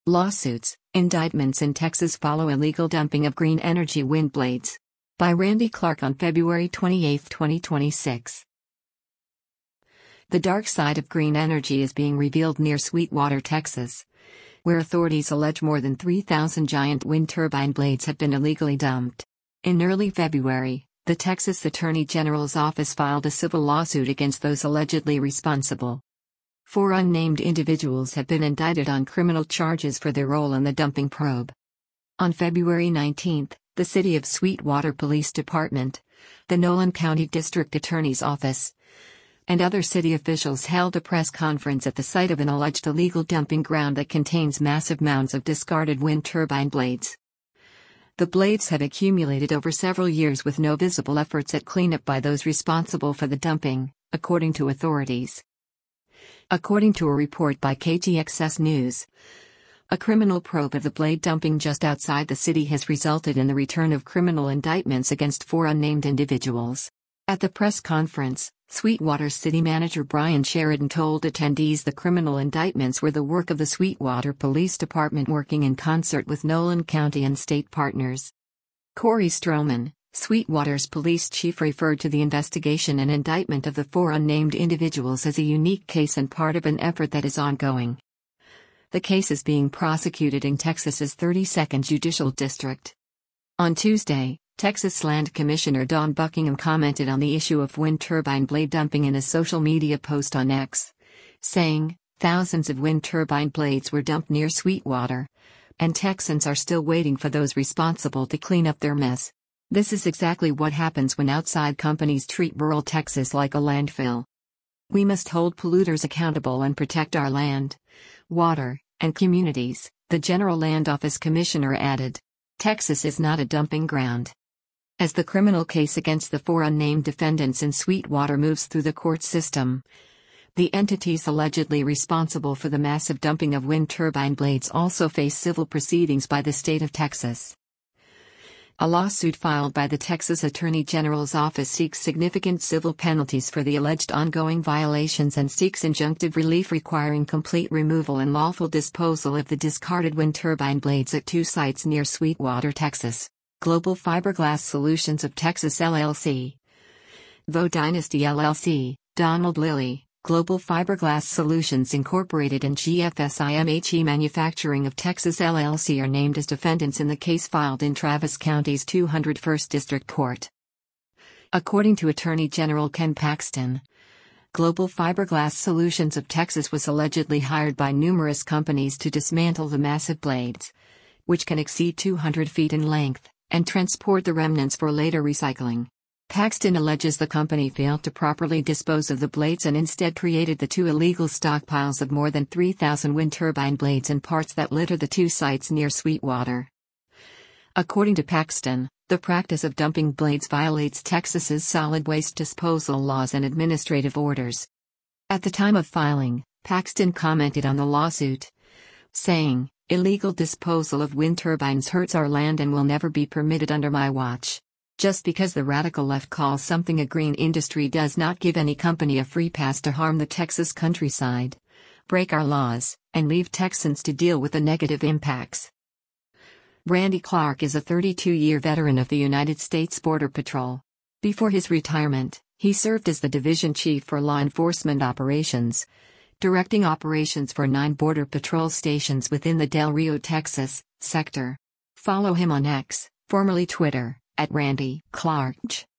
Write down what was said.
Lawsuits, indictments in Texas follow illegal dumping of green energy wind blades. By Randy Clark on February 28, 2026. The dark side of green energy is being revealed near Sweetwater, Texas, where authorities allege more than 3,000 giant wind turbine blades have been illegally dumped. In early February, the Texas Attorney General's office filed a civil lawsuit against those allegedly responsible. 4 unnamed individuals have been indicted on criminal charges for their role in the dumping probe. On February 19, the City of Sweetwater Police Department, the Nolan County District Attorney's Office, and other city officials held a press conference at the site of an alleged illegal dumping ground that contains massive mounds of discarded wind turbine blades. The blades have accumulated over several years with no visible efforts at cleanup by those responsible for the dumping, according to authorities. According to a report by KTXS News, a criminal probe of the blade dumping just outside the city has resulted in the return of criminal indictments against 4 unnamed individuals. At the press conference, Sweetwater City Manager Brian Sheridan told attendees the criminal indictments were the work of the Sweetwater Police Department working in concert with Nolan County and state partners. Corey Stroman, Sweetwater's police chief, referred to the investigation and indictment of the 4 unnamed individuals as a unique case and part of an effort that is ongoing. The case is being prosecuted in Texas's 32nd Judicial District. On Tuesday, Texas Land Commissioner Dawn Buckingham commented on the issue of wind turbine blade dumping in a social media post on X, saying, "Thousands of wind turbine blades were dumped near Sweetwater, and Texans are still waiting for those responsible to clean up their mess. This is exactly what happens when outside companies treat rural Texas like a landfill. We must hold polluters accountable and protect our land, water, and communities," the General Land Office Commissioner added. Texas is not a dumping ground. As the criminal case against the 4 unnamed defendants in Sweetwater moves through the court system, the entities allegedly responsible for the massive dumping of wind turbine blades also face civil proceedings by the state of Texas. A lawsuit filed by the Texas Attorney General's office seeks significant civil penalties for the alleged ongoing violations and seeks injunctive relief requiring complete removal and lawful disposal of the discarded wind turbine blades at 2 sites near Sweetwater, Texas. Global Fiberglass Solutions of Texas LLC, Vo Dynasty LLC, Donald Lilly, Global Fiberglass Solutions Incorporated and GFSIMHE Manufacturing of Texas LLC are named as defendants in the case filed in Travis County's 201st District Court. According to Attorney General Ken Paxton, Global Fiberglass Solutions of Texas was allegedly hired by numerous companies to dismantle the massive blades, which can exceed 200 feet in length, and transport the remnants for later recycling. Paxton alleges the company failed to properly dispose of the blades and instead created the 2 illegal stockpiles of more than 3,000 wind turbine blades and parts that litter the 2 sites near Sweetwater. According to Paxton, the practice of dumping blades violates Texas's solid waste disposal laws and administrative orders. At the time of filing, Paxton commented on the lawsuit, saying, "Illegal disposal of wind turbines hurts our land and will never be permitted under my watch. Just because the radical left calls something a green industry does not give any company a free pass to harm the Texas countryside, break our laws, and leave Texans to deal with the negative impacts." Randy Clark is a 32-year veteran of the United States Border Patrol. Before his retirement, he served as the division chief for law enforcement operations, directing operations for 9 Border Patrol stations within the Del Rio, Texas, sector. Follow him on X, formerly Twitter, @Randy Clark.